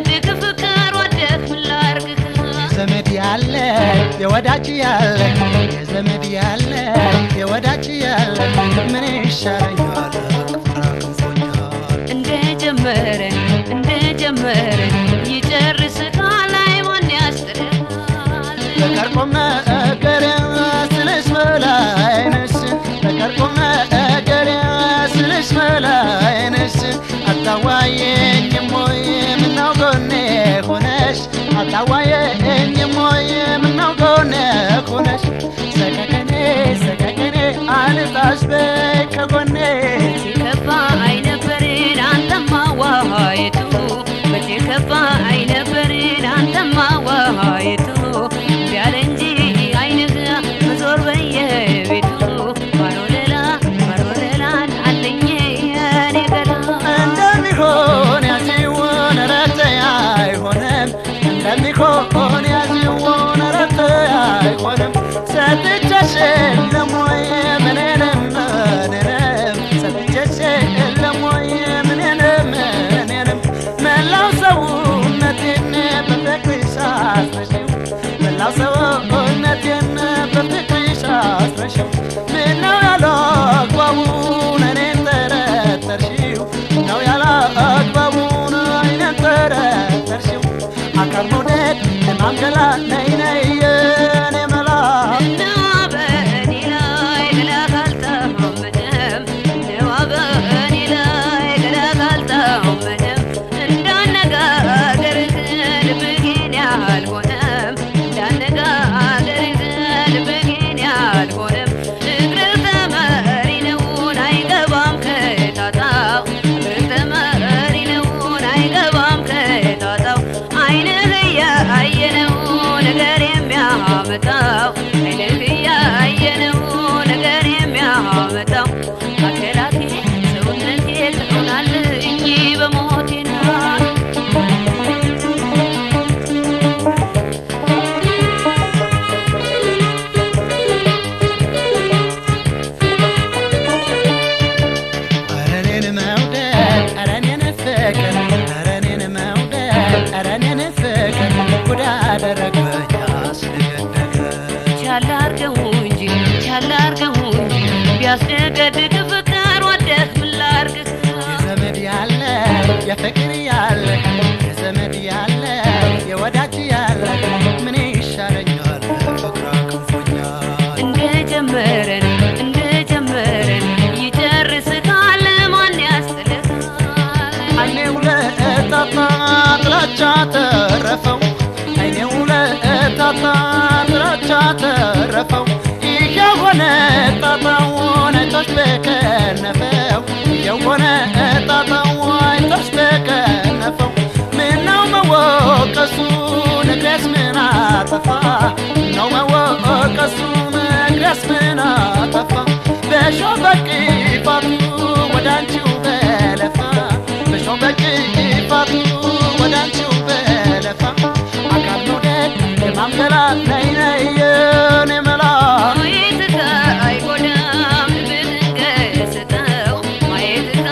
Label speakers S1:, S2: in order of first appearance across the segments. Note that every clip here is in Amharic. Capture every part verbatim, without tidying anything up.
S1: ቢያስገድግ ፍቅር ወደህ ምን ላርግህ
S2: ዘመድ ያለ የወዳጅ ያለ የዘመድ ያለ የወዳጅ ያለ ምን ይሻለኛል
S1: እንደጀመረ እንደጀመረ ይጨርስካል አይማን ያስጥልሃል
S2: ለቀርቆም ነገር ስለሽ መላይነሽ ለቀርቆም ነገር ስለሽ መላይነሽ አታዋየኝም ወይ ምነው ጎኔ ሆነሽ አታዋየኝም ወይ ምነው ጎኔ ሆነሽ ሰቀቀኔ ሰቀቀኔ አልጣሽ በይ ከጎኔ
S1: ሲከፋ አይነበርን አንተማ ዋሃይቱ መቼ ከፋ አይነበርን አንተማ ዋሃይቱ ቢያለ እንጂ አይንህ መዞር በየቤቱ ማሮለላ ማሮለላን አለኝ የኔ ገላ
S2: እንደሚሆን ያዚውን ረተያ አይሆንም እንደሚሆን ያዚውን ረተያ አይሆንም ሰጥቼሽ የለም ወይ ምንንም ምንንም ሰጥቼሽ የለም ወይ ምንንም ምንንም መላው ሰውነቴን በፍቅርሽ አስረሽው መላው ሰውነቴን በፍቅርሽ አስረሽው ምነው ያለ አግባቡን እኔን ጠረጠርሽው ምነው ያለ አግባቡን እኔን ጠረጠርሽው አካል መውደድ ለማምገላ ነይ ነይ የኔ መላ
S1: እና በእኔ ላይ ገላ ካልተመደም እንደዋ በእኔ ላይ ገላ ካልተመደም እንዳነጋገርህ ልብህን ያልሆነም እንዳነጋገርህ ልብህን ያልሆነም እግርህ ተመሪ ነውን አይገባም ከታጣው እግርህ ተመሪ ነውን አይገባም ከታጣው አይንህ ያየነው ነገር የሚያመጣው አይንህ ያየነው ነገር የሚያመጣው አከላቴ ሰውነቴ ትሆናለኝ በሞቴና
S2: አረኔን መውደድ አረኔን ፍቅር አረኔን መውደድ አረኔን ፍቅር ጉዳ አደረገኝ አስደገደገ
S1: ቻል አርገው እንጂ ቻል አርገው እንጂ ቢያስገድግ ፍቅር ወደህ ምን ላርግህ
S2: የዘመድ ያለ የፍቅር ያለ የዘመድ ያለ የወዳጅ ያለ ምን ይሻለኛል ፍቅር አክንፎኛል
S1: እንደጀመረን እንደጀመረን ይጨርስካል ማን ያስጥልሃል
S2: አይኔው ለእጣጣ ጥላቻ ተረፈው አይኔው ለእጣጣ ጥላቻ ተረፈው የሆነ ጣጣውን አይቶሽ በከነፈው የሆነ ጣጣውን አይቶሽ በከነፈው ምነው መወቀሱ ንግረስ ምን አጠፋ ምነው መወቀሱ ንግረስ ምን አጠፋ በሾህ በቅፋቱ ወዳንቺው በለፋ በሾህ በቅፋቱ ወዳንቺው በለፋ አካል መውደድ የማምገላ ነይ ነይ የኔ መላ
S1: ማየትህ አይጎዳም ልብህን ገስጠው ማየትህ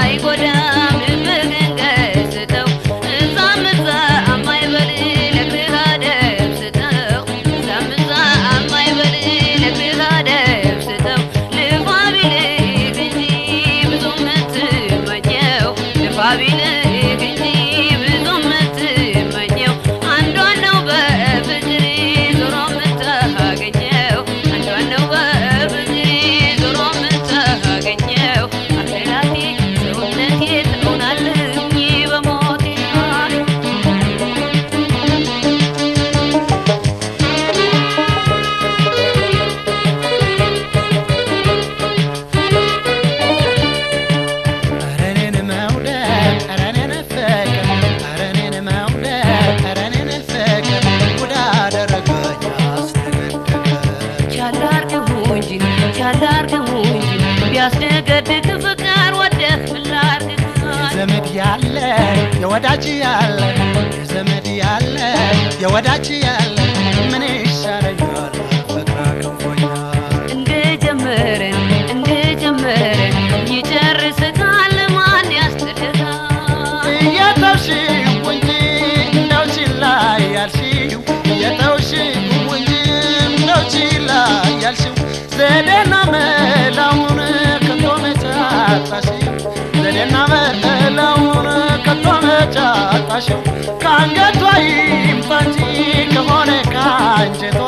S1: አይጎዳም ልብህን ገስጠው እዛም እዛም አይበል ለእግርህ አደብ ስጠው እዛም እዛም አይበል ለእግርህ አደብ ስጠው ልፋ ቢልህ እንጂ ብዙ የምትመኘው ልፋ ቢልህ እንጂ ብዙ የምትመኘው አንዷን ነው በፍቅር ዞሮ የምታገኘው አንዷን ነው በፍቅር ዞሮ የምታገኘው አከላቴ ሰውነቴ ትሆናለኝ በሞቴ
S2: አረኔን መውደድ አረኔን ፍቅር አረኔን መውደድ አረኔን ፍቅር ጉዳ አደረገኝ አስደገደገ
S1: ቻል አርገው እንጂ ቻል አርገው እንጂ ቢያስገድግ ፍቅር ወደህ ምን ላርግህ
S2: የዘመድ ያለ የወዳጅ ያለ የዘመድ ያለ የወዳጅ ያለ ምን ይሻለኛል ፍቅር አክንፎኛል
S1: እንደጀመረን እንደጀመረን ይጨርስካል ማን ያስጥልሃል
S2: እያታሽው እንጂ አጣሽው ካንገቷ ይምጣ እንጂ ከሆነ ካንጀቷ